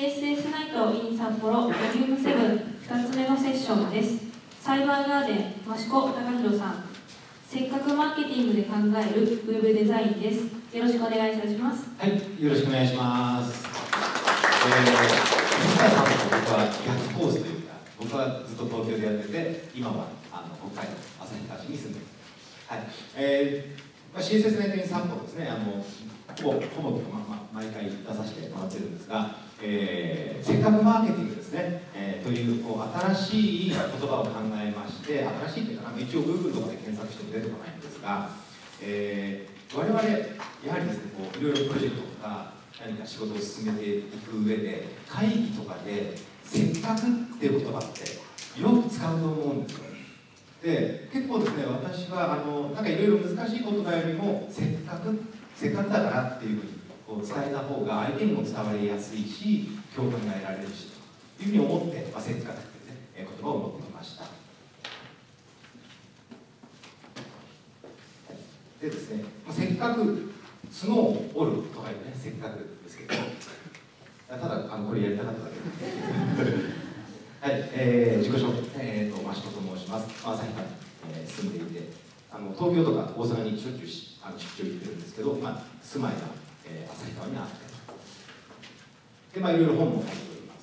CSS ナイト in 札幌ボリューム7、2つ目のセッションです。サイバーガーデン益子貴弘さん、せっかくマーケティングで考えるウェブデザインです。よろしくお願いいたします。 はい、よろしくお願いします。西川さんと僕は逆コースというか、僕はずっと東京でやってて、今は北海道旭川市に住んでいます。CSS ナイトイン札幌ですね、ほぼ毎回出させてもらってるんですが、せっかくマーケティングですね、という新しい言葉を考えまして、新しいというかな、一応 Google とかで検索しても出てこないんですが、我々、やはりですね、いろいろプロジェクトとか、何か仕事を進めていく上で、会議とかで、せっかくっていう言葉ってよく使うと思うんですよ。で、結構ですね、私はなんかいろいろ難しい言葉よりも、せっかくだからっていうふうに伝えた方が相手にも伝わりやすいし、共感が得られるしというふうに思って、せっかくっていう、ね、言葉を持ってきました。でですね、せっかく角を折るとかいうね、せっかくですけど、ただこれやりたかっただけではい、自己紹介、益子と申します。旭川に、住んでいて、東京とか大阪にしょっちゅう出張行ってるんですけど、住まいが、旭川にあって、で、いろいろ本も書いております。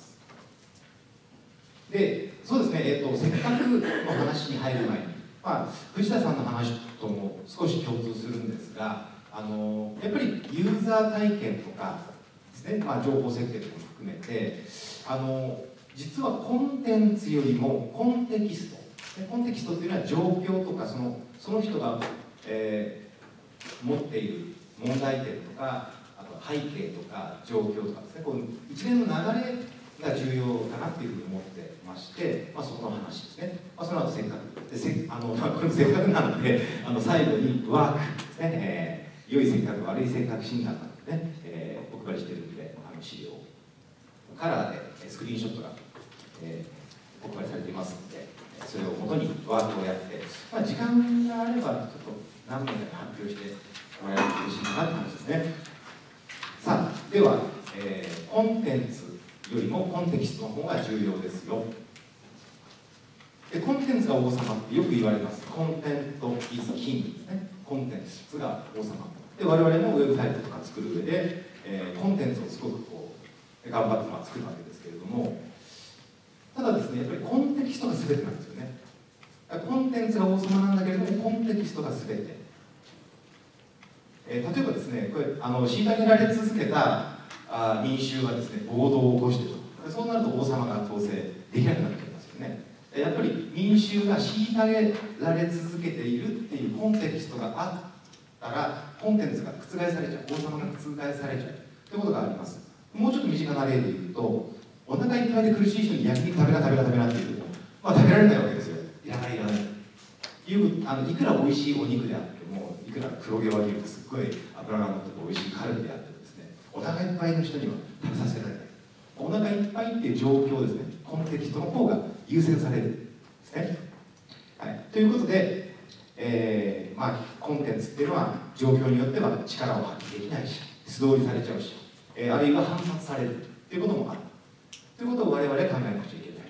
で、そうですね、せっかくの話に入る前に、藤田さんの話とも少し共通するんですが、やっぱりユーザー体験とかですね、情報設計とかも含めて、実はコンテンツよりもコンテキストっていうのは状況とかその人が、持っている問題点とか、あと背景とか状況とかですね、この一連の流れが重要かなっていうふうに思ってまして、そこの話ですね。その後せっかくでこれせっかくなので最後にワークですね、良い性格悪い性格診断なんてね、お配りしてるんで資料カラーでスクリーンショットがお配りされていますので、それをもとにワークをやって、時間があればちょっと何名かに発表してもらえると嬉しいかなという話ですね。さあ、では、コンテンツよりもコンテキストの方が重要ですよ。で、コンテンツが王様ってよく言われます。コンテント is king ですね。コンテンツが王様。で、我々もウェブサイトとか作る上で、コンテンツをすごく頑張って作るわけですけれども、ただですね、やっぱりコンテキストが全てなんですよね。コンテンツが王様なんだけれども、コンテキストが全て。例えばですね、これ虐げられ続けた民衆がですね、暴動を起こしていると。そうなると王様が統制できなくなってきますよね。やっぱり民衆が虐げられ続けているっていうコンテキストがあったら、コンテンツが覆されちゃう、王様が覆されちゃうということがあります。もうちょっと身近な例で言うと、お腹いっぱいで苦しい人に焼肉食べなって言っても、食べられないわけですよ。いらないいくら美味しいお肉であっても、いくら黒毛和牛ですっごい脂が乗ってて美味しいカルビであってもですね、お腹いっぱいの人には食べさせられない。お腹いっぱいっていう状況ですね、コンテキストの方が優先されるんですね。はい、ということで、コンテンツっていうのは状況によっては力を発揮できないし、素通りされちゃうし、あるいは反発されるということもあるということを我々考えなくちゃいけない。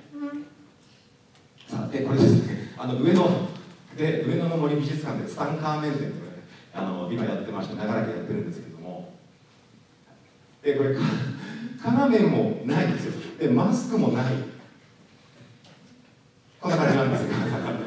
さあ、でこれですね、上野の森美術館でツタンカーメン展とか、今やってまして長らくやってるんですけれども、でこれカーメンもないんですよ。でマスクもない、こんな感じなんですよ。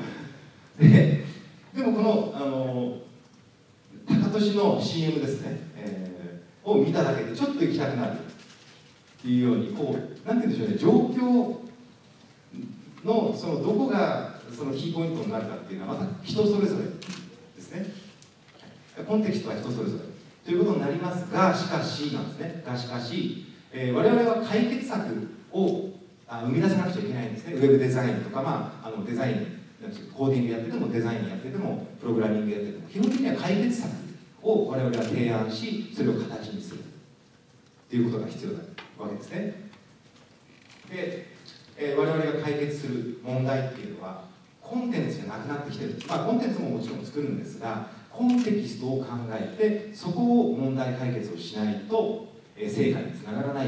でもこの高俊の CM ですね、を見ただけでちょっと行きたくなるっていうように、なんて言うんでしょうね、状況のどこがそのキーポイントになるかっていうのはまた人それぞれですね。コンテキストは人それぞれということになりますが、しかしなんですね。しかし、我々は解決策を生み出さなくちゃいけないんですね。ウェブデザインとか、デザイン、コーディングやってても、デザインやってても、プログラミングやってても、基本的には解決策を我々は提案し、それを形にするということが必要なわけですね。で、我々が解決する問題っていうのは、コンテンツじゃなくなってきてる。コンテンツももちろん作るんですが、コンテキストを考えて、そこを問題解決をしないと、成果につながらないし、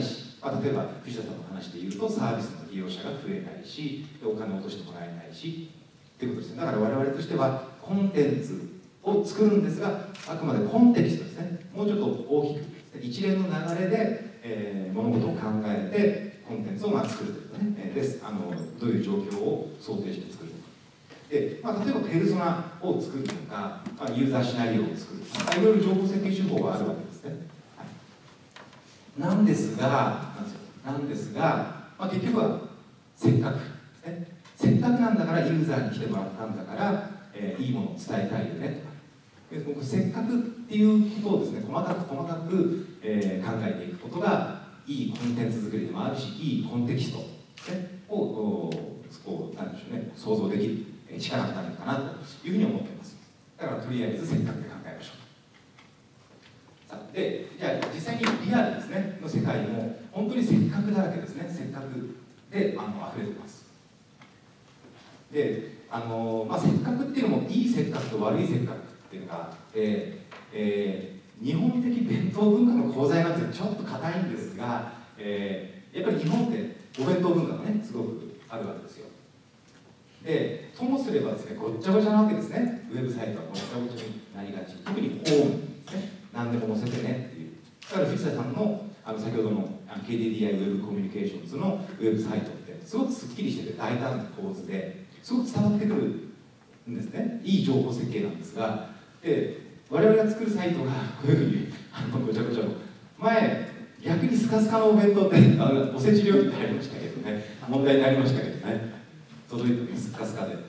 例えば藤田さんの話で言うとサービスの利用者が増えないし、お金を落としてもらえないしっていうことですね。だから我々としてはコンテンツを作るんですが、あくまでコンテキストですね、もうちょっと大きくですね、一連の流れで、物事を考えてコンテンツを作るということね、どういう状況を想定して作るのかで、例えばペルソナを作るのか、ユーザーシナリオを作るとか、いろいろ情報設計手法があるわけですね。はい、なんですが、結局はせっかくですね、せっかくなんだからユーザーに来てもらったんだから、いいものを伝えたいよねとか、せっかくっていうことをですね、細かく、考えていくことがいいコンテンツ作りでもあるし、いいコンテキスト、ね、をなんでしょうね、想像できる力になるのかなというふうに思っています。だからとりあえずせっかくで考えましょう。さあ、でじゃあ実際にリアルですねの世界も本当にせっかくだらけですね。せっかくで溢れてます。でせっかくっていうのもいいせっかくと悪いせっかくっていうのがあって、日本的伝統文化の功罪なんてちょっと硬いんですが、やっぱり日本ってお弁当文化がねすごくあるわけですよ。でともすればですね、ごっちゃごちゃなわけですね。ウェブサイトはごっちゃごちゃになりがち、特にホームですね、何でも載せてねっていう。だから藤田さんの先ほどの KDDI ウェブコミュニケーションズのウェブサイトってすごくすっきりしてて大胆な構図ですごく伝わってくるんですね。いい情報設計なんですが、で我々が作るサイトがこういうふうにごちゃごちゃの前、逆にスカスカのお弁当っておせち料理ってありましたけどね、問題になりましたけどね、届いてるスカスカで。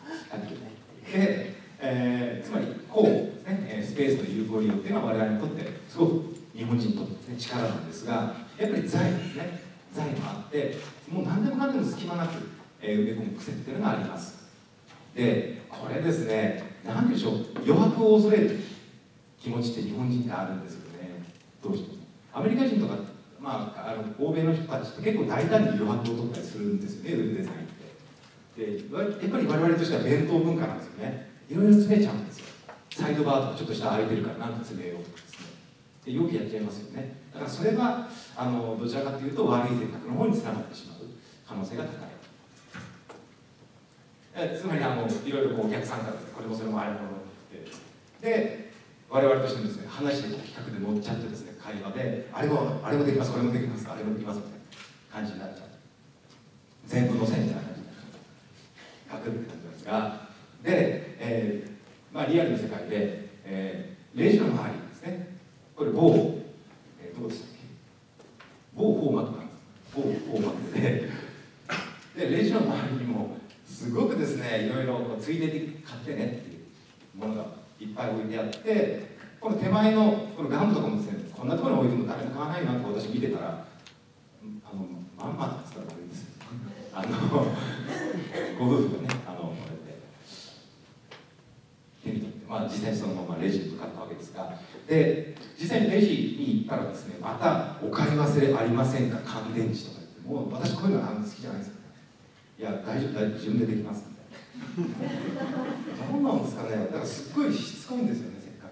つまりこうですね、スペースの有効利用っていうのは我々にとってすごく日本人にとって、ね、力なんですが、やっぱり財ですね、財もあってもう何でもかんでも隙間なく、埋め込む癖っていうのがあります。でこれですね、何でしょう、余白を恐れる気持ちって日本人ってあるんですよね。どうしてもアメリカ人とか、欧米の人たちって結構大胆に余白を取ったりするんですよね、ウェブデザインって。でやっぱり我々としては伝統文化なんですよね。いろいろ詰めちゃうんですよ。サイドバーとかちょっと下空いてるからなんか詰めようとかですね、でよくやっちゃいますよね。だからそれはどちらかというと悪い性格の方につながってしまう可能性が高い。つまりいろいろお客さんからこれもそれもあれもで我々としてもですね、話で企画で乗っちゃってですね、会話であれもできます、これもできます、あれもできますみたいな感じになっちゃう。全部のせみたいな感じになっちゃう。書くって感じなんですが、で、リアルの世界で、レジの周りですね、これどうでしたっけ、某フォーマットなんです。某フォーマットでレジの周りにもすごくですね、いろいろついでに買ってねっていうものがいっぱい置いてあって、この手前のこのガムとかもですね、こんなところに置いても誰も買わないなって私見てたら、まんまって言ったら悪いんですよ。ご夫婦がね、こうやって手に取って、実際にそのままレジに向かったわけですが、で実際にレジに行ったらですね、またお買い忘れありませんか、乾電池とか言って、もう私こういうの好きじゃないですよね。いや大丈夫自分でできますみたいな。どうなんですかね。だからすっごいしつこいんですよね、せっかく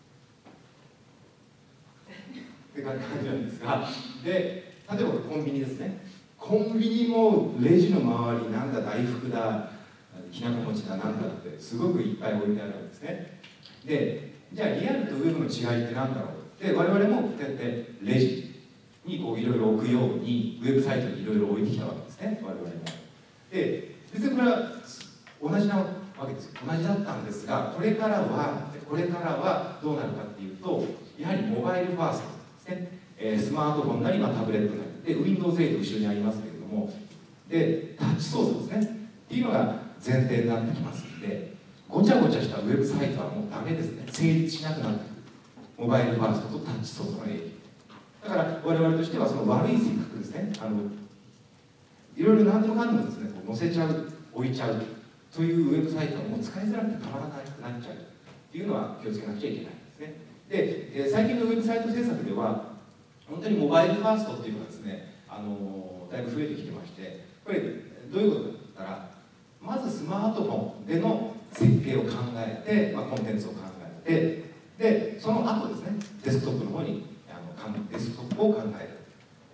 って感じなんですが、で例えばコンビニですね。コンビニもレジの周りなんだ大福だきなこ餅だなんだってすごくいっぱい置いてあるわけですね。でじゃあリアルとウェブの違いって何だろう。で我々もこうやってレジにいろいろ置くようにウェブサイトにいろいろ置いてきたわけですね、我々も。で別にこれは同じなわけですよ。同じだったんですが、これからはどうなるかっていうと、やはりモバイルファーストですね、スマートフォンなりタブレットなりで Windows8 後ろにありますけれども、でタッチ操作ですねっていうのが前提になってきますので、ごちゃごちゃしたウェブサイトはもうダメですね。成立しなくなってくる。モバイルファーストとタッチ操作の影響だから我々としてはその悪い性格ですね、いろいろ何でもかんでもですね、載せちゃう、置いちゃうというウェブサイトはもう使いづらくてたまらなくなっちゃうというのは気をつけなくちゃいけないんですね。で、最近のウェブサイト制作では本当にモバイルファーストっていうのがですね、だいぶ増えてきてまして、これどういうことかと言ったら、まずスマートフォンでの設計を考えて、コンテンツを考えて、でその後ですね、デスクトップの方にデスクトップを考える、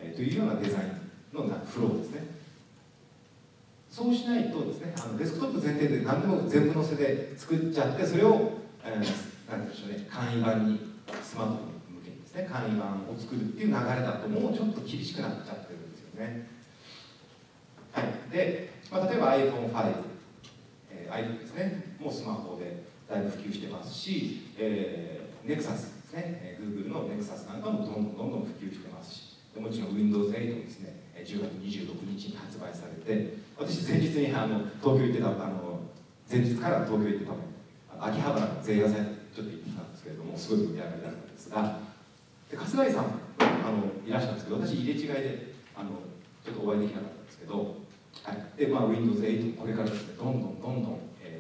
というようなデザインのフローですね。そうしないとですね、デスクトップ前提で何でも全部載せで作っちゃって、それを、なんでしょうね、簡易版に、スマートフォン向けにですね、簡易版を作るっていう流れだと、もうちょっと厳しくなっちゃってるんですよね。はい、で、例えば iPhone5、iPhone ですね、もうスマホでだいぶ普及してますし、Nexus ですね、Google の Nexus なんかもどんどん普及してますし、もちろん Windows 8もですね、10月26日に発売されて、私前日に東京行ってた、前日から東京行ってた秋葉原の前夜祭ちょっと行ってきたんですけれども、すごい盛り上がりだったんですが、で春日井さんいらっしゃるんですけど、私入れ違いでちょっとお会いできなかったんですけど、はい、でWindows 8これからですね、どんどん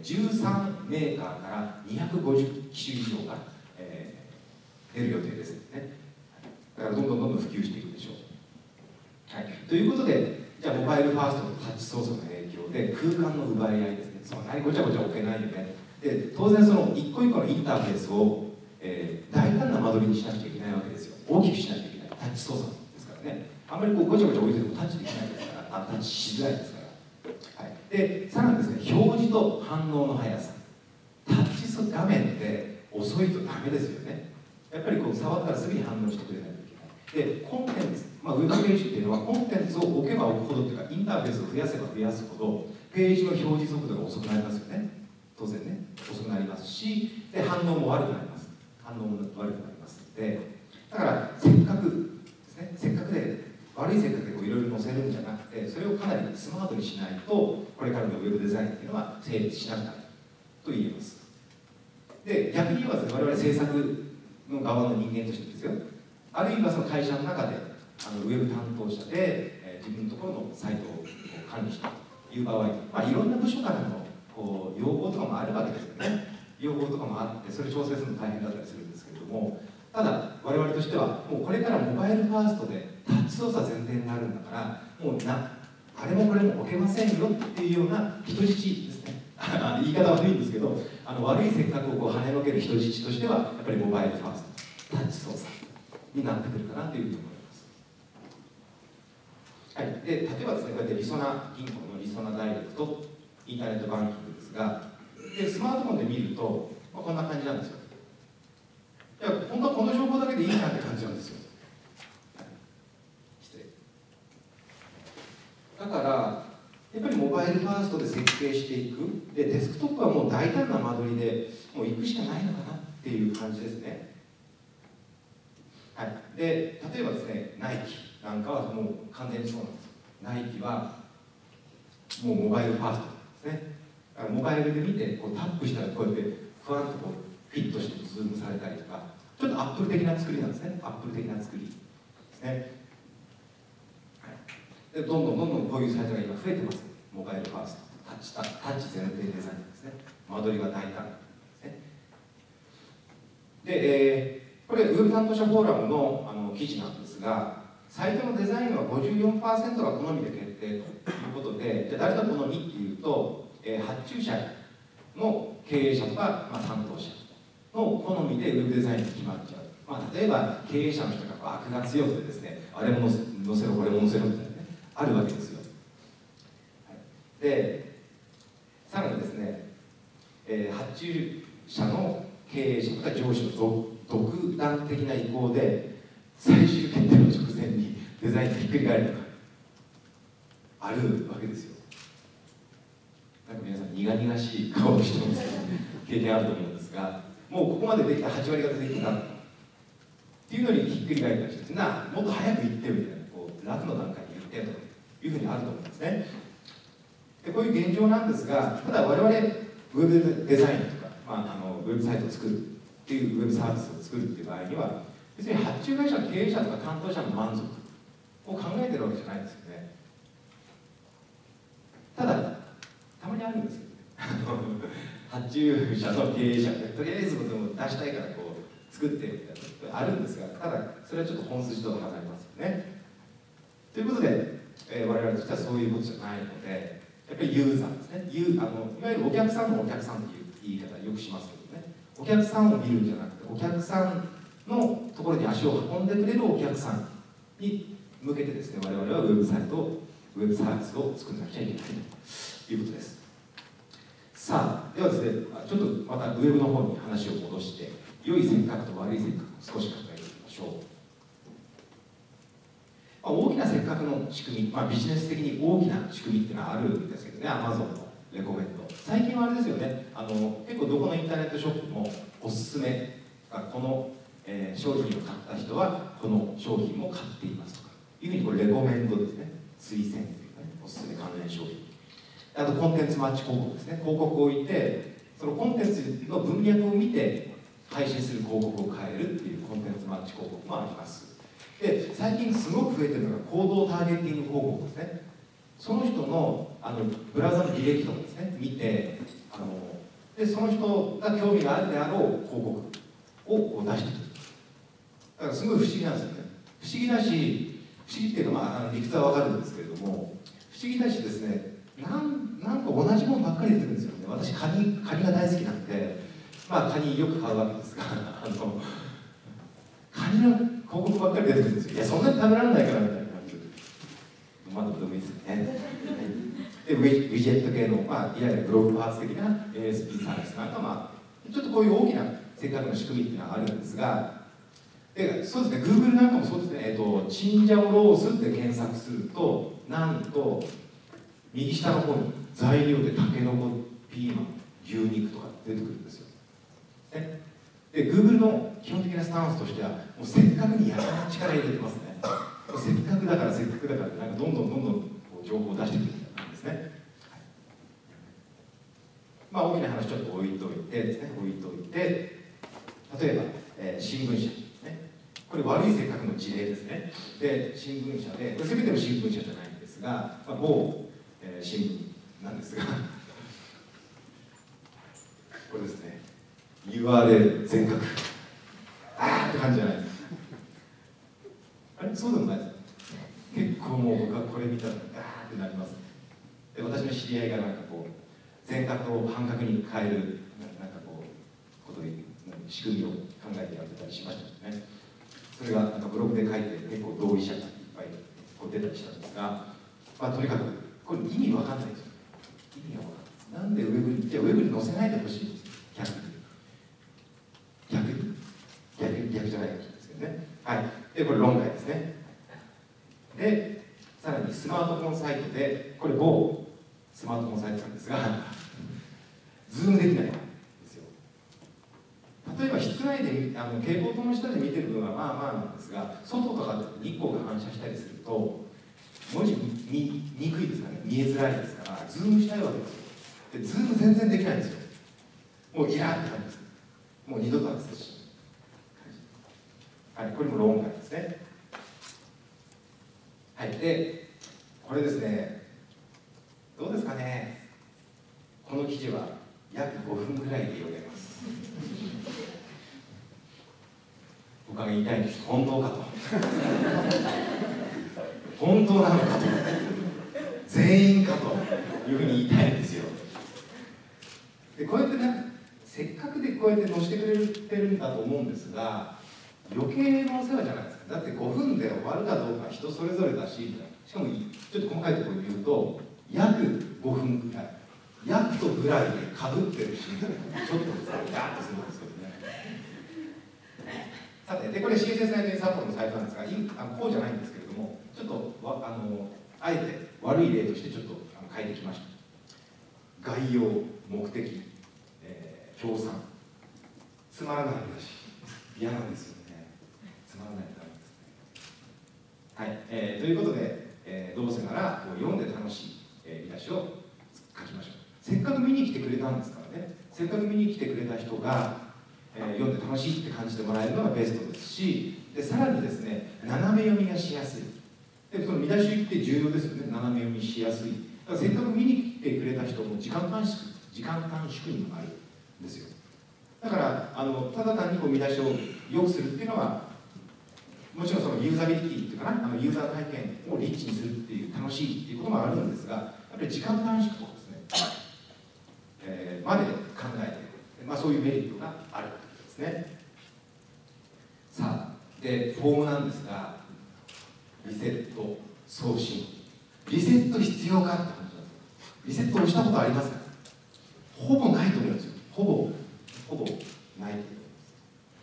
13メーカーから250機種以上が、出る予定ですね。だからどんどん普及していくでしょう。はい、ということで、じゃあモバイルファーストのタッチ操作の影響で空間の奪い合いですね、そんなにごちゃごちゃ置けないよね。で当然その一個一個のインターフェースを、大胆な間取りにしなくちゃいけないわけですよ。大きくしなきゃいけないタッチ操作ですからね。あんまりこうごちゃごちゃ置いててもタッチできないですから、タッチしづらいですから。はい、でさらにですね、表示と反応の速さ。タッチ画面って遅いとダメですよね。やっぱりこう触ったらすぐに反応してくれないといけない。でコンテンツ、ウェブページっていうのはコンテンツを置けば置くほどというか、インターフェースを増やせば増やすほどページの表示速度が遅くなりますよね。当然ね、遅くなりますし、で反応も悪くなります。反応も悪くなりますので、だからせっかくですね、せっかくで悪いせっかくでいろいろ載せるんじゃなくて、それをかなりスマートにしないと、これからのウェブデザインっていうのは成立しなくなると言えます。で逆に言えば、我々制作の側の人間としてですよ、あるいはその会社の中でウェブ担当者で、自分のところのサイトを管理したという場合、いろんな部署からの要望とかもあるわけですよね。要望とかもあって、それ調整するの大変だったりするんですけれども、ただ我々としてはもうこれからモバイルファーストでタッチ操作前提になるんだから、もうあれもこれも置けませんよっていうような人質ですね言い方は悪いんですけど、悪い性格を跳ねのける人質としては、やっぱりモバイルファースト、タッチ操作になってくるかなというふうに思います。はい、で例えばですね、こうやってりそな銀行のりそなダイレクトインターネットバンキングですが、でスマートフォンで見ると、こんな感じなんですよ。いや本当はこの情報だけでいいじゃんって感じなんですよ。失礼。だからやっぱりモバイルファーストで設計していく。でデスクトップはもう大胆な間取りでもう行くしかないのかなっていう感じですね。はい、で例えばですね、ナイキなんかはもう完全にそうなんです。ナイキはもうモバイルファーストですね。モバイルで見てタップしたらこうやってふわっとフィットしてズームされたりとか、ちょっとアップル的な作りなんですね。アップル的な作りですね。はい、でどんどんこういうサイトが今増えてます。モバイルファースト、タッチ前提デザインですね。間取りが大胆ですね。で、これウェブ担当者フォーラムの記事なんですが、サイトのデザインは 54% が好みで決定ということで、じゃあ誰の好みっていうと、発注者の経営者とか、担当者の好みでウェブデザインが決まっちゃう。例えば経営者の人が悪が強くてですね、あれも載せろこれも載せろみたいなね、あるわけですよ。でさらにですね、発注者の経営者とか上司の独断的な意向で最終決定の直前にデザインがひっくり返るとかあるわけですよ。なんか皆さん苦々しい顔をしてますけど、経験あると思うんですが、もうここまでできた8割方できたっていうのにひっくり返ったりして、もっと早く言ってよみたいな、楽の段階に言ってというふうにあると思うんですね。でこういう現状なんですが、ただ我々ウェブデザインとか、ウェブサイトを作るっていうウェブサービスを作るっていう場合には、別に発注会社の経営者とか担当者の満足を考えてるわけじゃないですよね。ただたまにあるんですよ発注者の経営者ってとりあえずでも出したいから作ってみたいなあるんですが、ただそれはちょっと本筋とは離れますよね。ということで、我々としてはそういうことじゃないので、やっぱりユーザーですね。いわゆるお客さんのお客さんという言い方よくしますけどね、お客さんを見るんじゃなくて、お客さんのところに足を運んでくれるお客さんに向けてですね、我々はウェブサイト、ウェブサービスを作らなくちゃいけないということです。さあ、ではですね、ちょっとまたウェブの方に話を戻して、良い性格と悪い性格を少し考えていきましょう。大きなせっかくの仕組み、ビジネス的に大きな仕組みっていうのはあるんですけどね、Amazon のレコメンド。最近はあれですよね、結構どこのインターネットショップもおすすめ、この、商品を買った人はこの商品も買っていますとかいうふうにこれレコメンドですね、推薦というね、おすすめ関連商品。あとコンテンツマッチ広告ですね、広告を置いて、そのコンテンツの文脈を見て配信する広告を変えるっていうコンテンツマッチ広告もあります。で、最近すごく増えてるのが行動ターゲティング広告ですね。その人のブラウザの履歴とかですね、見て、でその人が興味があるであろう広告をこう出してくる。だからすごい不思議なんですよね。不思議だし、不思議っていうのは理屈は分かるんですけれども、不思議だしですね、なんか同じものばっかり出てくるんですよね。私カニが大好きなんで、カニよく買うわけですが、カニの広告ばっかり出てくるんですよ。いや、そんなに食べられないからみたいな感じで。どうでもいいですよね。で、ウィジェット系の、いわゆるブログパーツ的な ASP サービスなんか、ちょっとこういう大きなせっかくの仕組みっていうのはあるんですが、でそうですね、Google なんかもそうですね、チンジャオロースって検索すると、なんと、右下の方に材料でタケノコ、ピーマン、牛肉とか出てくるんですよ。で、Google の基本的なスタンスとしては、もうせっかくにやらない力入れてますね。せっかくだからなんかどんどん情報を出してくるんですね。大きな話ちょっと置いといてですね、例えば、新聞社、ね、これ悪い性格の事例ですね。で、新聞社で、これ全ての新聞社じゃないんですが、某、新聞なんですが、これですね、URL 全角、って感じじゃないですか。あれ、そうでもないです。結構もう僕はこれ見たらってなります。で、私の知り合いがなんかこう全角を半角に変える仕組みを考えてやってたりしましたね。それがなんかブログで書いて結構同意者がいっぱいこう出たりしたんですが、とにかくこれ意味わかんないですよ。意味がわかんない。なんでウェブに載せないでほしいんです。逆じゃないかもしれないですけどね。はい。で、これ論外ですね。で、さらにスマートフォンサイトで、これ某スマートフォンサイトなんですが、ズームできないんですよ。例えば室内で蛍光灯の下で見てる分はなんですが、外とかで日光が反射したりすると文字見にくいですからね、見えづらいですから、ズームしたいわけですよ。で、ズーム全然できないんですよ。もうイラーって感じです。もう二度とアクセスしない。はい、これも論外ですね。はい、で、これですね、どうですかね、この記事は約5分くらいで読めます。僕が言いたいんです。本当かと。本当なのかと。全員かというふうに言いたいんですよ。で、こうやってね、せっかくでこうやって載せてくれてるんだと思うんですが、余計なお世話じゃないですか。だって5分で終わるかどうか人それぞれだし、しかもちょっと細かいところで言うと、約5分くらい。約とぐらいでかぶってるし、ちょっとガーッとするんですけどね。さて、でこれ CSS ナイトサポートのサイトなんですが、こうじゃないんですけれども、ちょっとあえて悪い例としてちょっと変えてきました。概要、目的、協賛、つまらない話、嫌なんですよね。つまらない話ですね。はい、ということで、どうせなら読んで楽しい、見出しを書きましょう。せっかく見に来てくれたんですからね、せっかく見に来てくれた人が、読んで楽しいって感じてもらえるのがベストですし、でさらにですね、斜め読みがしやすい。でその見出しって重要ですよね、斜め読みしやすい。だからせっかく見に来てくれた人も時間短縮にもなるんですよ。だからただ単にこう見出しを良くするっていうのは、もちろんそのユーザビリティっていうかな、ユーザー体験をリッチにするっていう楽しいっていうこともあるんですが、やっぱり時間短縮とかですね、まで考えて、そういうメリットがあるわけですね。さあ、でフォームなんですが、リセット送信、リセット必要かって話なんですよ。リセットをしたことありますか？ほぼないと思うんですよ。ほぼないと思います。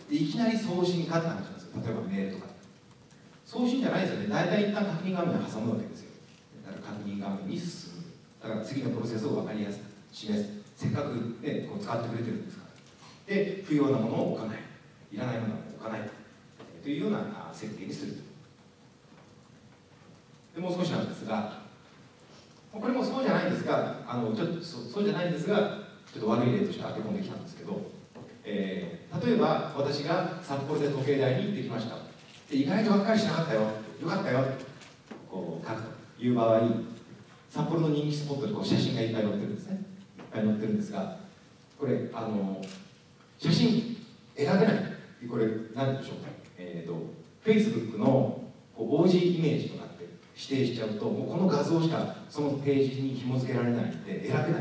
でいきなり送信かって話なんですよ。例えばメールとか送信じゃないですよね。大体一旦確認画面に挟むわけですよ。だから確認画面に進む。だから次のプロセスを分かりやすく示す。せっかく、ね、こう使ってくれてるんですから。で不要なものを置かない、いらないものを置かないというような設計にする。でもう少しなんですが、これもそうじゃないんですが、ちょっとそうじゃないんですが、ちょっと悪い例として当て込んできたんですけど、例えば私が札幌で時計台に行ってきました。で意外とがっかりしなかったよ、よかったよこう書くという場合、札幌の人気スポットでこう写真がいっぱい載ってるんですね。いっぱい載ってるんですが、これ写真選べない。これ何でしょうか。Facebook のOG イメージとかって指定しちゃうと、もうこの画像しかそのページに紐付けられないので選べない。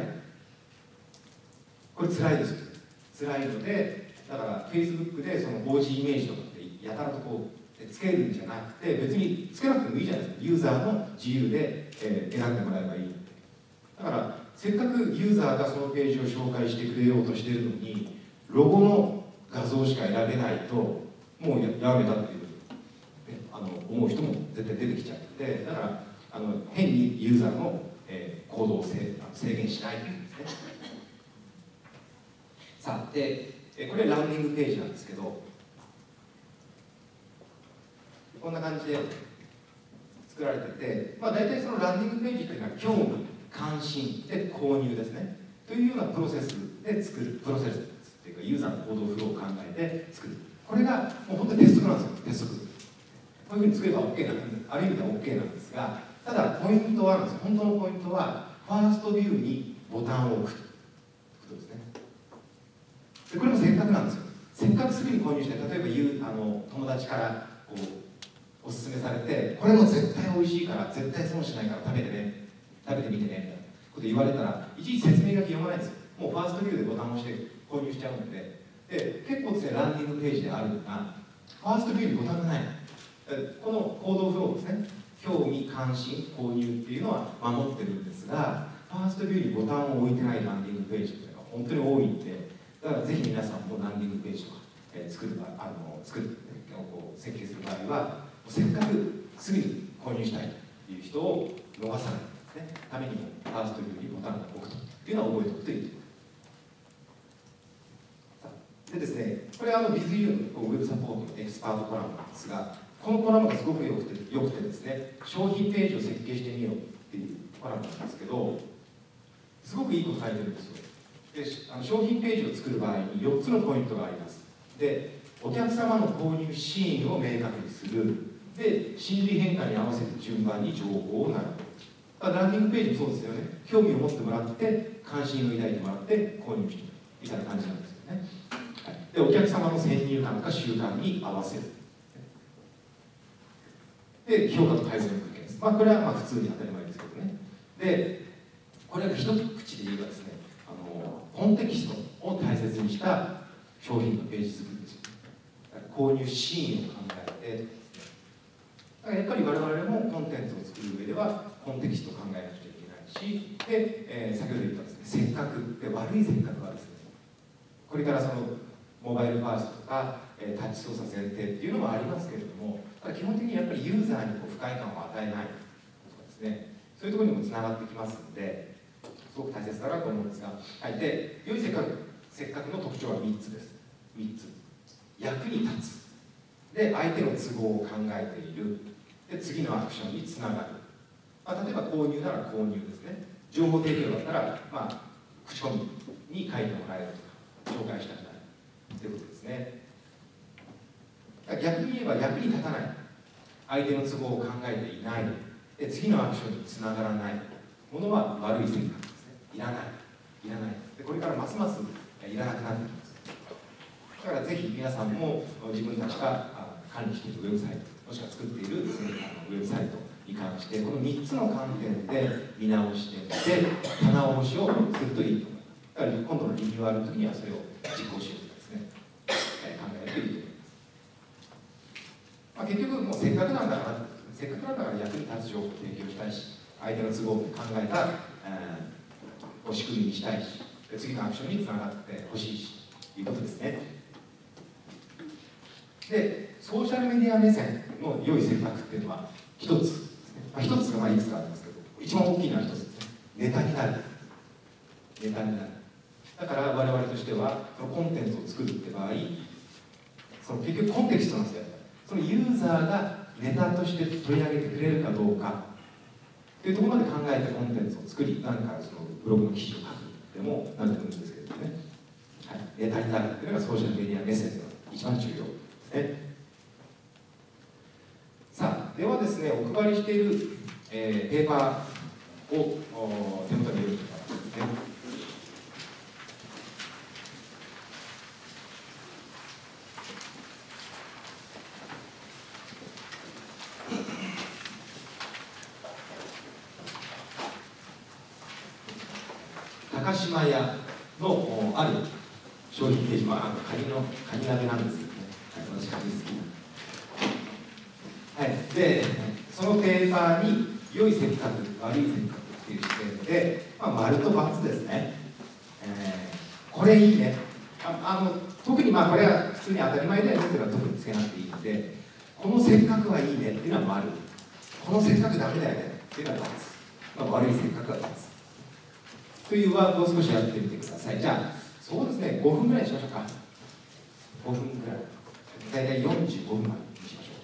これ辛いですよ。辛いので、だから Facebook でその OG イメージとかってやたらとこうつけるんじゃなくて、別につけなくてもいいじゃないですか。ユーザーの自由で選んでもらえばいいので。だからせっかくユーザーがそのページを紹介してくれようとしているのに、ロゴの画像しか選べないともうやめたっていう、思う人も絶対出てきちゃうので、だから変にユーザーの、行動を制限しないというんですね。さあでこれランディングページなんですけど、こんな感じで作られてて、大体そのランディングページというのは興味、関心で購入ですねというようなプロセスで作る、プロセスっていうかユーザーの行動フローを考えて作る。これがもう本当に鉄則なんですよ。鉄則。こういうふうに作れば OK なんです。ある意味では OK なんですが、ただポイントはあるんです。本当のポイントはファーストビューにボタンを置くことですね。でこれもせっかくなんですよ。せっかくすぐに購入して、例えば友達からこうおすすめされて、これも絶対美味しいから絶対損しないから食べてね、食べてみてねみたいなこと言われたら、いちいち説明書き読まないんですよ。もうファーストビューでボタンを押して購入しちゃうので、結構ですね、ランディングページであるのがファーストビューにボタンがない。この行動フローですね、興味、関心、購入っていうのは守ってるんですが、ファーストビューにボタンを置いてないランディングページというのが本当に多いんで、だからぜひ皆さんもランディングページとか、作る設計する場合は、せっかくすぐに購入したいという人を逃さない、ためにもファーストビューにボタンを置くというのは覚えておくといいと思います。でですね、これはWithYou のウェブサポートのエキスパートコラムなんですが、このコラムがすごく良くてですね、商品ページを設計してみようっていうコラムなんですけど、すごくいいこと書いてるんですよ。で商品ページを作る場合に4つのポイントがあります。で、お客様の購入シーンを明確にする。で、心理変化に合わせて順番に情報を並べる。ランディングページもそうですよね。興味を持ってもらって、関心を抱いてもらって購入してもらうみたいな感じなんですよね。で、お客様の先入観か習慣に合わせる。で、評価と改善の繰り返す。これは普通に当たり前ですけどね。で、これが一口で言えばですね、コンテキストを大切にした商品のページ作りですよね。購入シーンを考えて、だからやっぱり我々もコンテンツを作る上ではコンテキストを考えなくちゃいけないし、で、先ほど言ったですね、せっかくで悪いせっかくはですね、これからそのモバイルファーストとか、タッチ操作前提っていうのもありますけれども、基本的にやっぱりユーザーに不快感を与えないとかですね、そういうところにもつながってきますので、すごく大切だなと思うんですが、で、良いせっかくの特徴は3つです。3つ。役に立つ。で、相手の都合を考えている。で、次のアクションにつながる。例えば購入なら購入ですね。情報提供だったら、口コミに書いてもらえるとか、紹介したくなるということですね。逆に言えば役に立たない。相手の都合を考えていない。で、次のアクションにつながらないものは悪いせっかくですね。いらない。で、これからますますいらなくなってきます。だからぜひ皆さんも自分たちが管理しているウェブサイト、もしくは作っているウェブサイトに関して、この3つの観点で見直してみて、棚卸しをするといいと思います。だから今度のリニューアルの時にはそれを実行しようとですね、考えるといいと思います。結局もうせっかくなんだから、せせっかくなんだから役に立つ情報を提供したいし、相手の都合を考えた、仕組みにしたいし、次のアクションにつながってほしいしということですね。で、ソーシャルメディア目線の良い選択っていうのは一つですね。一つがいくつかありますけど、一番大きいのは一つですね。ネタになる。ネタになる。だから我々としては、そのコンテンツを作るって場合、その結局コンテキストなんですよ。そのユーザーがネタとして取り上げてくれるかどうかというところまで考えてコンテンツを作り、何かそのブログの記事を書くでもなってくるんですけどね、はい、ネタになるというのがソーシャルメディア目線の一番重要ですね。さあ、ではですね、お配りしている、ペーパーを手元に用意していますね。高島屋のある商品ページ、カニ鍋なんですけどね、はい、私カニ好きな、はい、でそのペーパーに良い選択、悪い選択っていう視点で、丸と×ですね、これいいね、特にこれは普通に当たり前だよねっていうのは特につけなくていいので、この選択はいいねっていうのは丸、この選択ダメだよねっていうのは×、悪い選択は×というワークを少しやってみてください。じゃあ、そうですね、5分ぐらいにしましょうか。5分ぐらい。大体45分までにしましょう。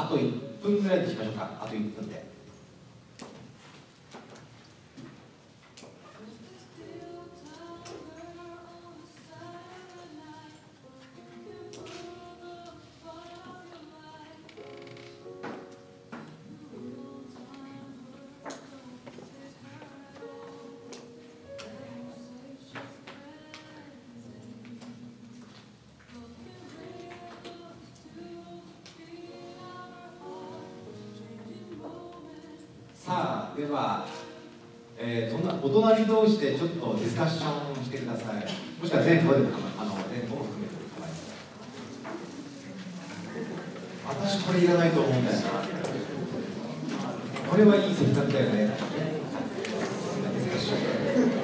と1分ぐらいでしましょうか。あと1分で。さあ、では、お隣同士でちょっとディスカッションしてください。もしくは前後でも前後も含めて構いません。私これいらないと思うんだよな。これはいい選択だよね。ディスカッション。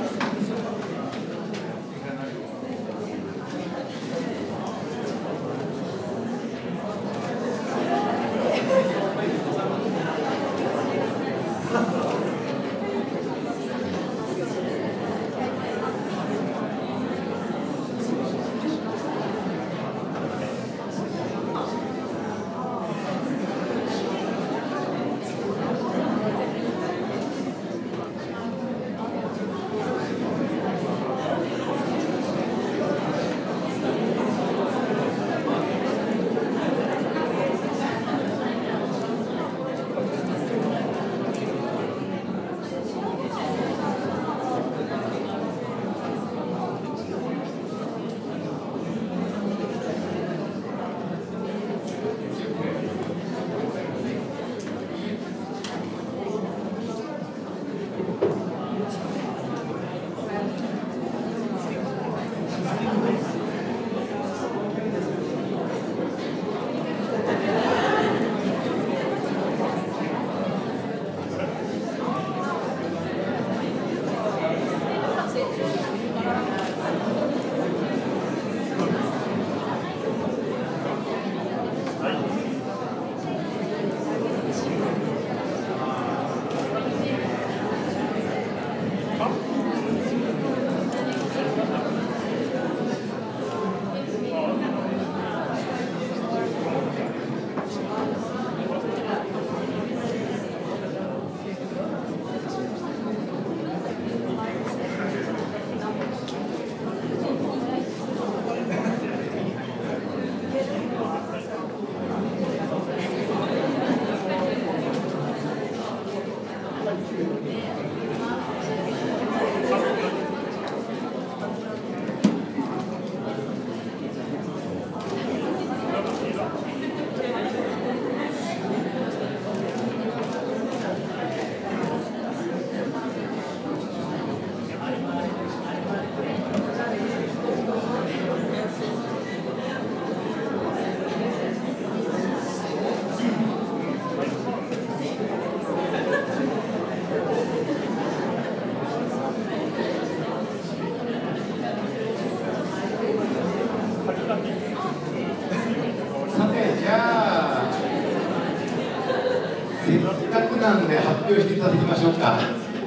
なんで発表していただきましょうか。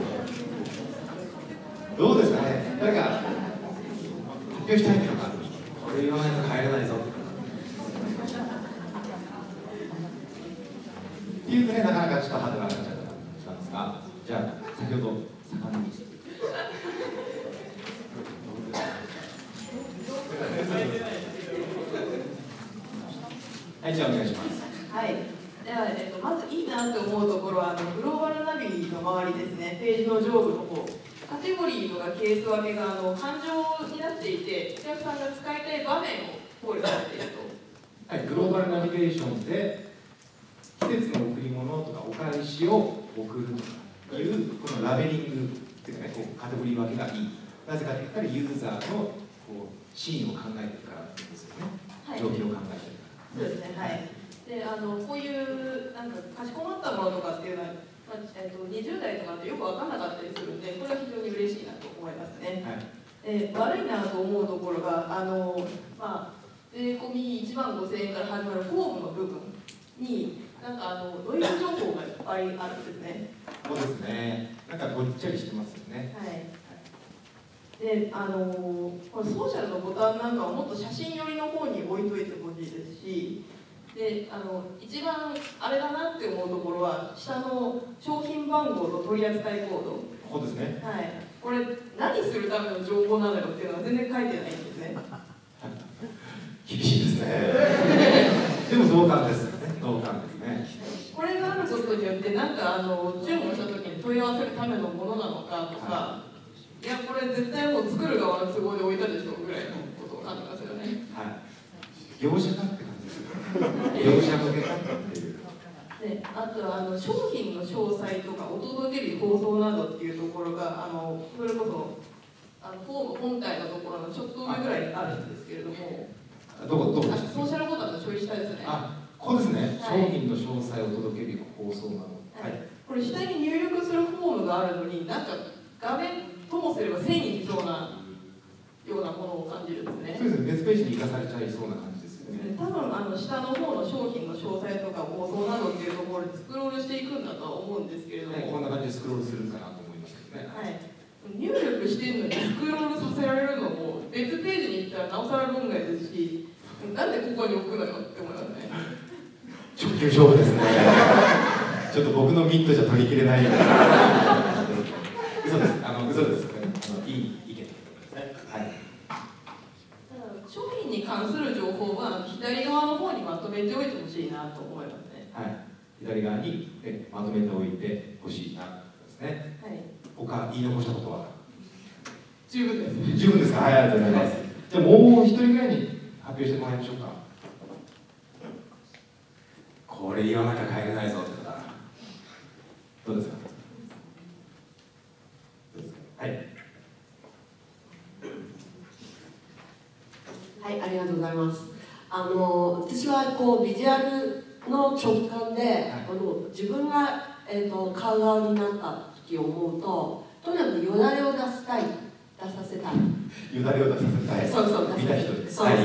どうですかね。誰か発表したいというのか。これ言わないと帰れないぞ。っていうとね、なかなかちょっとハードルが上がっちゃったんですが、じゃあ先ほど盛んにはい、じゃあお願いします。 はい。では、まずいいなと思うところはグローバルナビの周りですね、ページの上部の方、カテゴリーとかケース分けが感情になっていて、お客さんが使いたい場面を考慮されていると。 はい、グローバルナビゲーションで季節の贈り物とかお返しを送るというこのラベリングっていうかね、こうカテゴリー分けがいい。なぜかといったらユーザーのこうシーンを考えてるからですよね。はい、状況を考えてるから。 そうですね。はい。でこういうなんかかしこまったものとかっていうのは、20代とかってよく分かんなかったりするんで、これは非常に嬉しいなと思いますね。はい、悪いなと思うところが税込み15,000円から始まるフォームの部分になんかノイズ情報がいっぱいあるんですね。 そうですね。なんかごっちゃりしてますよね。 はい。でこのソーシャルのボタンなんかはもっと写真寄りの方に置いといてほしいですし、 で一番あれだなって思うところは下の商品番号と取扱いコード、 ここですね。 はい、これ何するための情報なのよっていうのは全然書いてないんですね。 厳しいですね。でも同感ですね。同感ですね。 これがあることによってなんか注文した時に問い合わせるためのものなのかとか、いやこれ絶対もう作る側の都合で置いたでしょぐらいのことを感じますよね。 はい。業者かって感じですよ。業者向けかっていう。 で、あと商品の詳細とかお届け日放送などっていうところがそれこそフォーム本体のところのちょっと上ぐらいにあるんですけれども、 どこソーシャルボタンのちょい下ですね。 ここですね。 はい、 商品の詳細を届け日放送など。 はい。これ下に入力するフォームがあるのになんか画面ともすれば線にしそうなようなものを感じるんですね。 そうですね。別ページに生かされちゃいそうな感じですよね。 多分下の方の商品の詳細とか放送などっていうところでスクロールしていくんだとは思うんですけれども、 こんな感じでスクロールするかなと思いますけどね。 はい。入力してるのにスクロールさせられるのも別ページに行ったらなおさら論外ですし、なんでここに置くのよって思いますね。 直球勝負ですね。ちょっと僕のミットじゃ取りきれないような。嘘です。嘘です。いい意見ですね。はい。 商品に関する情報は左側の方にまとめておいてほしいなと思いますね。 はい。左側にまとめておいてほしいなですね。 はい。 他言い残したことは十分です。 十分ですか。はい、ありがとうございます。じゃあもう一人ぐらいに発表してもらいましょうか。これ言わなきゃ帰れないぞって方。どうですか。はい。 はい、ありがとうございます。私はビジュアルの直感で、自分が、買う側になった時を思うと、とにかくよだれを出させたい。 よだれを出させたい。 そう、 見た人です。 そう、はい、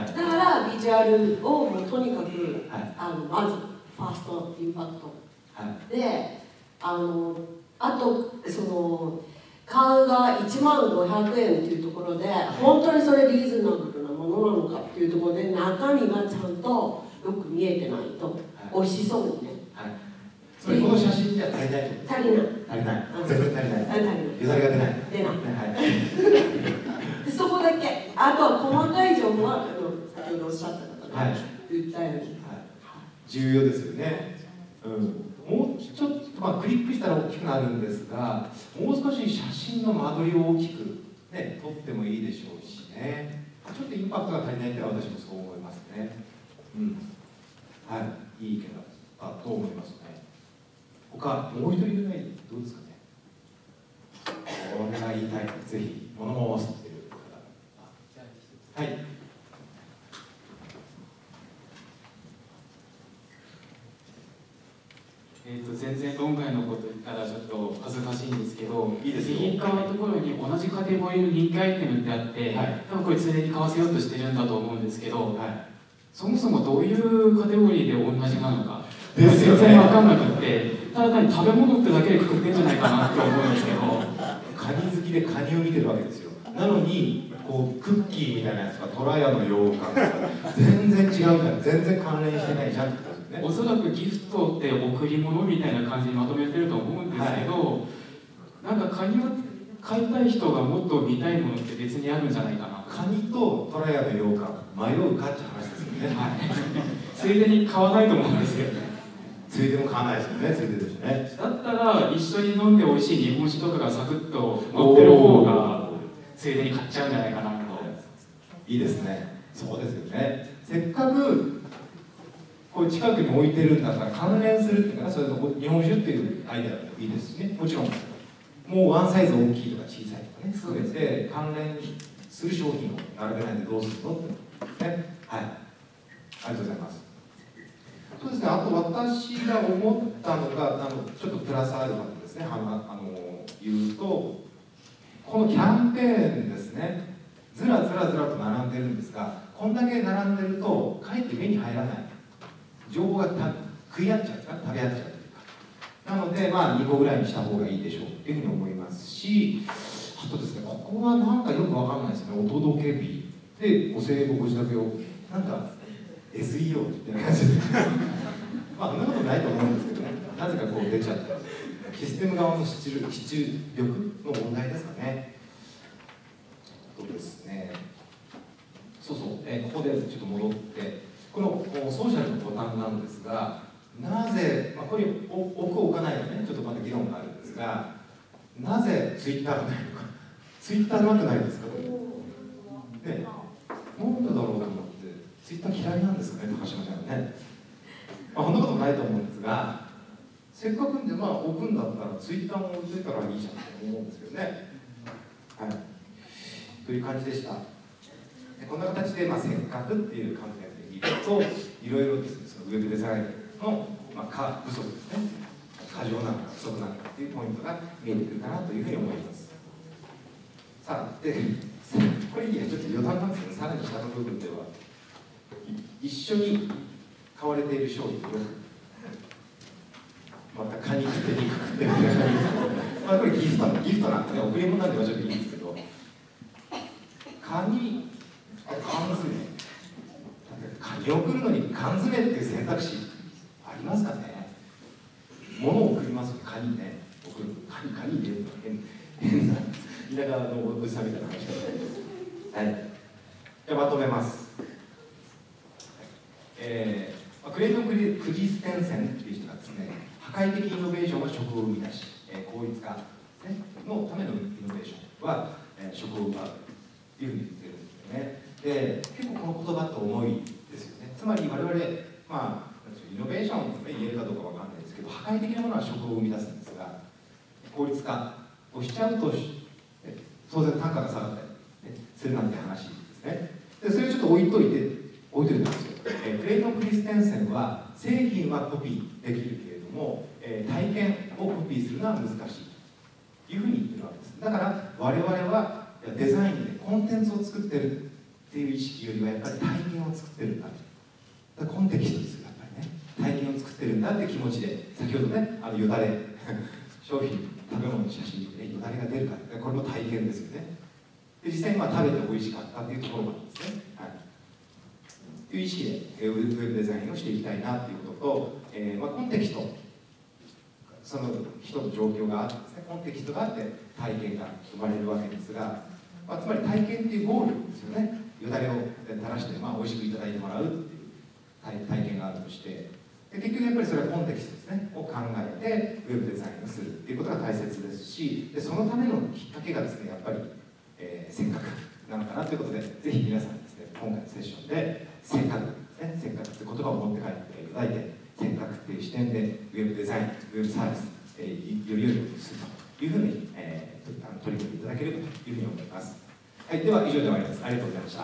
だからビジュアルをもうとにかく、はい、まずファーストインパクト、はい、であと買うが1万500円っていうところで本当にそれリーズナブルなものなのかっていうところで中身がちゃんとよく見えてないと、美味しそうにね、はい、 つまりこの写真じゃ足りない。 足りない。 全然足りない。よだれが出ない。 そこだけ。あとは細かい情報は先ほどおっしゃった方が言ったように、 重要ですよね。もうちょっと、クリックしたら大きくなるんですが、もう少し写真の間取りを大きく、ね、撮ってもいいでしょうしね。ちょっとインパクトが足りないって私もそう思いますね。はい、いい意見だったと思いますね。他もう一人ぐらいどうですかね。これが言いたい。ぜひ物申すっていう方。はい。 全然論外のこと言ったらちょっと恥ずかしいんですけど、 いいですよ。 右側のところに同じカテゴリーの人気アイテムってあって、はい、多分これ常に買わせようとしてるんだと思うんですけど、はい、そもそもどういうカテゴリーで同じなのか、全然分かんなくって、ただ単に食べ物ってだけでくくってんじゃないかなって思うんですけど、 カニ好きでカニを見てるわけですよ。なのにこうクッキーみたいなやつがトラヤの羊羹全然違うじゃん、全然関連してないじゃんってことですね。 おそらくギフトって贈り物みたいな感じにまとめてると思うんですけど、はい、なんかカニを買いたい人がもっと見たいものって別にあるんじゃないかな。 カニとトラヤの羊羹迷うかって話ですよね。 はい、ついでに買わないと思うんですけどね。 ついでも買わないですよね。ついでですね。 だったら一緒に飲んで美味しい日本酒とかがサクッと乗ってる方がついでに買っちゃうんじゃないかなと。 いいですね。そうですよね。せっかくこう近くに置いてるんだったら関連するっていうかな、それと日本酒っていうアイデアでもいいですしね。もちろんもうワンサイズ大きいとか小さいとかね、含めて関連する商品を並べないでどうするのってね。はい。ありがとうございます。そうですね。あと私が思ったのがちょっとプラスアルファでですね、言うとこのキャンペーンですね。ずらずらずらと並んでるんですが、こんだけ並んでるとかえって目に入らない。情報が食い合っちゃうか食べ合っちゃうというか、なので2個ぐらいにした方がいいでしょうというふうに思いますし、あとですね、ここはなんかよくわかんないですね。お届け日でご成功ご自宅をなんか SEO みたいな感じでまあそんなことないと思うんですけどね、なぜかこう出ちゃった。システム側の出力の問題ですかね。そうですね。そうそう、ここでちょっと戻って、このソーシャルのボタンなんですが、なぜ、これ置く置かないとね、ちょっとまた議論があるんですが、なぜツイッターがないのか。ツイッターなくないですか、これ。ね、なんでだろうと思って、ツイッター嫌いなんですかね、高島ちゃんはね。そんなこともないと思うんですが、せっかくんで置くんだったらツイッターも置いといたらいいじゃんと思うんですけどね。はい、という感じでした。こんな形で、せっかくっていう観点で見ると、いろいろですね、そのウェブデザインの、不足ですね、過剰なのか不足なのかっていうポイントが見えてくるかなというふうに思います。さあ、で、これいいや、ちょっと余談なんですけど、さらに下の部分では、一緒に買われている商品をまたカニ食って肉食ってるみたいなこれギフトなんでね、贈り物なんではちょっといいんですけど、カニカニを送るのに缶詰っていう選択肢ありますかね。物を送りますよ、カニね、送るカニ入れるの変な田舎のおじさんみたいな話だはい。じゃあまとめます。クレイトン・クリステンセンという人がですね、破壊的イノベーションは職を生み出し、効率化、のためのイノベーションは、職を奪うというふうに言ってるんですよね。で、結構この言葉って重いですよね。つまり我々、イノベーションと言えるかどうかわかんないですけど、破壊的なものは職を生み出すんですが、効率化をしちゃうと、当然単価が下がったり、するなんて話ですね。で、それをちょっと置いといてたんですよ。クレイトン・クリステンセンは、製品はコピーできるけれども、体験をコピーするのは難しいというふうに言ってるわけです。だから我々はデザインでコンテンツを作ってるっていう意識よりはやっぱり体験を作ってるんだ。だからコンテキストですよ、やっぱりね。体験を作ってるんだって気持ちで、先ほどね、よだれ商品、食べ物の写真でよだれが出るか、これも体験ですよね。で、実際に食べて美味しかったっていうところなんですね。はい。という意識でウェブデザインをしていきたいなということと、コンテキスト、その人の状況があってですね、コンテキストがあって体験が生まれるわけですが、つまり体験っていうゴールですよね。よだれを垂らして、美味しくいただいてもらうっていう体験があるとして、で結局やっぱりそれはコンテキストですねを考えてウェブデザインをするっていうことが大切ですし、でそのためのきっかけがですね、やっぱり、せっかくなのかなということで、ぜひ皆さんですね、今回のセッションでせっかくですね、せっかくって言葉を持って帰っていただいて、せっかくっていう視点でウェブデザイン、ウェブサービス、より良いことにするというふうに、取り組んでいただければというふうに思います。はい、では以上で終わります。ありがとうございました。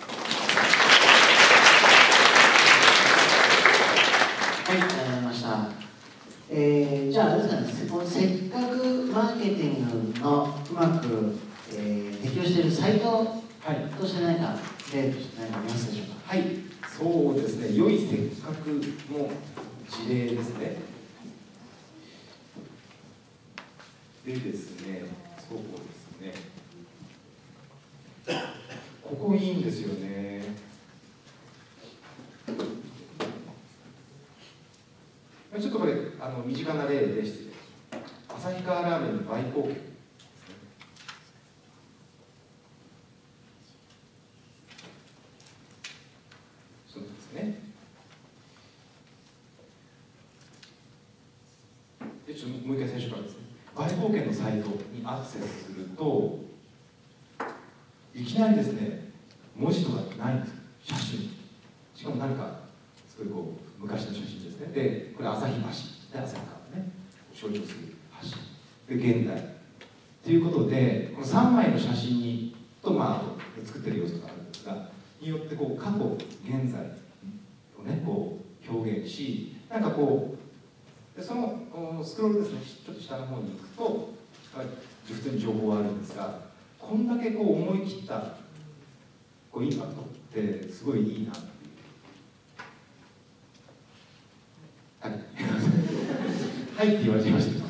はい、ありがとうございました。じゃあ、あれですかね、せっかくマーケティングのうまく、適用しているサイトとして何か例として何かありますでしょうか。 はい、そうですね、良いせっかくの事例ですね。でですね、そうですね。ここいいんですよね。ちょっとこれ身近な例でして、旭川ラーメンの売光券ですね。そうですね。でちょっともう一回最初からですね。売光券のサイトにアクセスすると、いきなりですね、文字とかないんですよ、写真。しかも何かすごいこう昔の写真ですね。で、これ朝日橋で旭川のね象徴する橋で現代ということで、この3枚の写真にと作ってる様子とかあるんですが、によってこう過去現在をねこう表現し、なんかこうでそのスクロールですね、ちょっと下の方に行くと普通に情報はあるんですが、こんだけこう思い切ったこうインパクトってすごいいいなっていう。はいはいって言われちゃいました。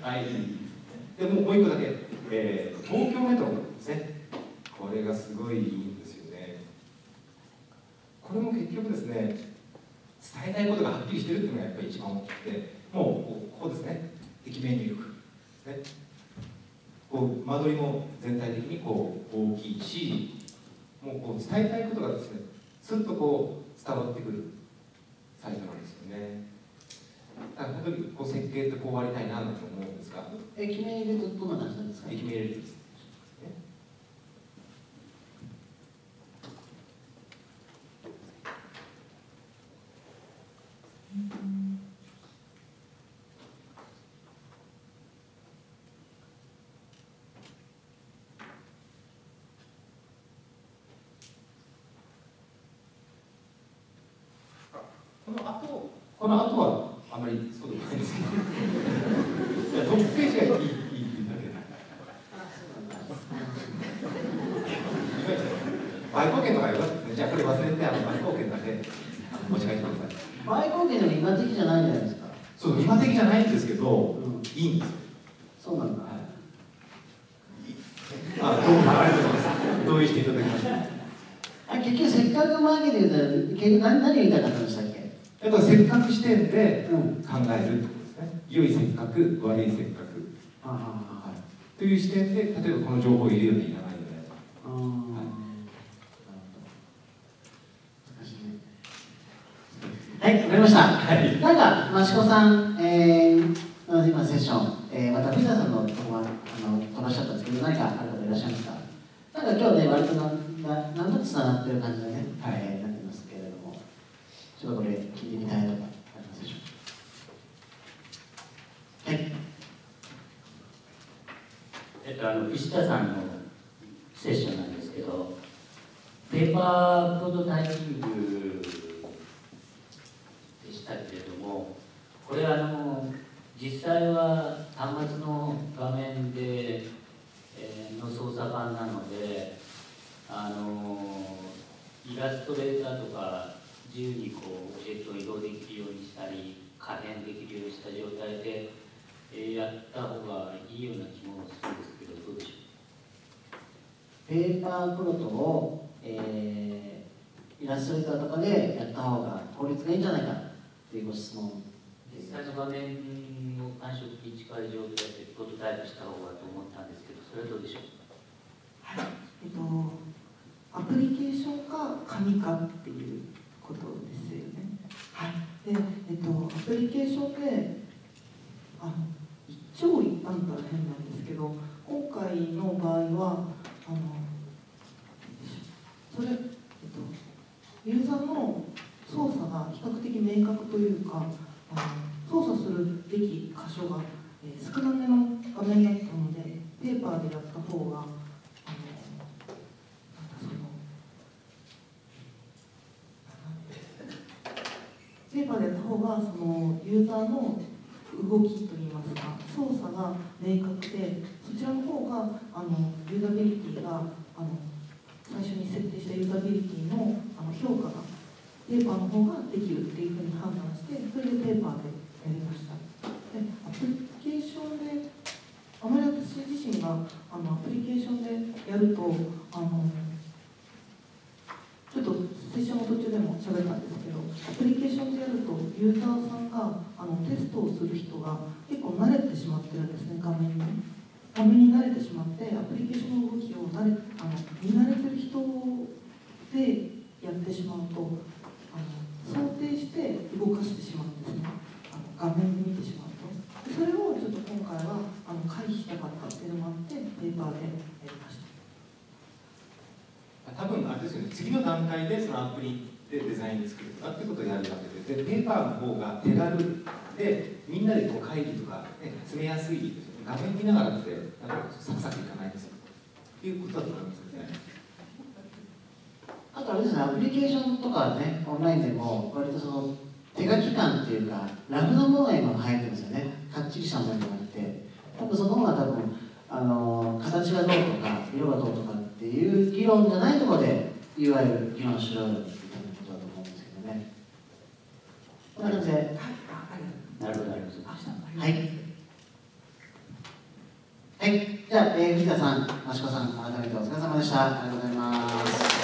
はい。でもう一個だけ、東京メトロですね。これがすごいいいんですよね。ここれも結局ですね、伝えたいことがはっきりしてるっていうのがやっぱり一番大きくて、もうこうですね、駅名入力ですね、こう間取りも全体的にこう大きいし、もうこう伝えたいことがですね、すっとこう伝わってくるサイトなんですよね。だから本当にこう設計ってこうありたいなと思うんですが、 駅名入れるとどんな感じなんですか？ 駅名入れるとですね、この後はあまりそうでもないんですけど、いやトップページがいいっていうだけで。売貢献とかよかったですね。じゃあこれ忘れて、売貢献だけ持ち帰ってください。 売貢献の今的じゃないんじゃないですか。 そう、今的じゃないんですけど、いいんですよ。 そうなんだ。 どうもありがとうございます。同意していただきました。 結局せっかくマーケティングで結局何を言いたかったんでしたっけ？ やっぱせっかく視点で考えるってことですね。良いせっかく、悪いせっかく。という視点で、例えばこの情報を入れるようにいらないので。 はい、わかりました。はい、なんか、益子さん、今セッション、また藤田さんのところ飛ばしちゃったんですけど、何かある方いらっしゃいますか？なんか今日ね、割となんとつながってる感じでね、なってますけれども、ちょっとこれ聞いてみたいとかありますでしょうか？はい。 藤田さんのセッションなんですけど、ペーパープロトタイピングでしたけれども、これ実際は端末の画面で、の操作版なので、イラストレーターとか自由にこうオブジェクトを移動できるようにしたり、可変できるようにした状態で、やった方がいいような気もするんですけど、どうでしょう？ ペーパープロトを、イラストレーターとかでやった方が効率がいいんじゃないかっていうご質問。 実際の画面の感触に近い状態でプロトタイプした方がと思ったんですけど、それはどうでしょう？ はい、アプリケーションか紙かっていうことですよね。はい。で、アプリケーションで一長一短ったら変なんですけど、今回の場合はそれ、ユーザーの操作が比較的明確というか、操作するべき箇所が、少なめの画面だったので、ペーパーでやった方がペーパーでやった方がそのユーザーの動きといいますか、操作が明確で、そちらの方がユーザビリティが最初に設定したユーザビリティの評価がペーパーの方ができるっていうふうに判断して、それでペーパーでやりました。で、アプリケーションであまり私自身がアプリケーションでやるとちょっとセッションの途中でも喋ったんですけど、アプリケーションでやるとユーザーさんがテストをする人が結構慣れてしまってるんですね。画面に慣れてしまって、アプリケーションの動きを見慣れてる人でやってしまうと想定して動かしてしまうんですね。画面で見てしまうと。それをちょっと今回は回避したかったっていうのもあってペーパーでやりました。 多分あれですよね、次の段階でそのアプリでデザイン作るとかってことをやるわけで、ペーパーの方が手軽で、みんなでこう会議とか、ね、詰めやすいですよね。画面見ながらってサクサクいかないですよっていうことだと思いますね。 あとあれですね、アプリケーションとかね、オンラインでも割とその手書き感っていうかラフなものが今入ってますよね。かっちりしたものがあって、多分その方が形がどうとか色がどうとかっていう議論じゃないところでいわゆる議論しろよっていうことだと思うんですけどね。こんな感じで。 なるほど、なるほど。 はい。はい。じゃあ、藤田さん、益子さん、改めてお疲れ様でした。ありがとうございます。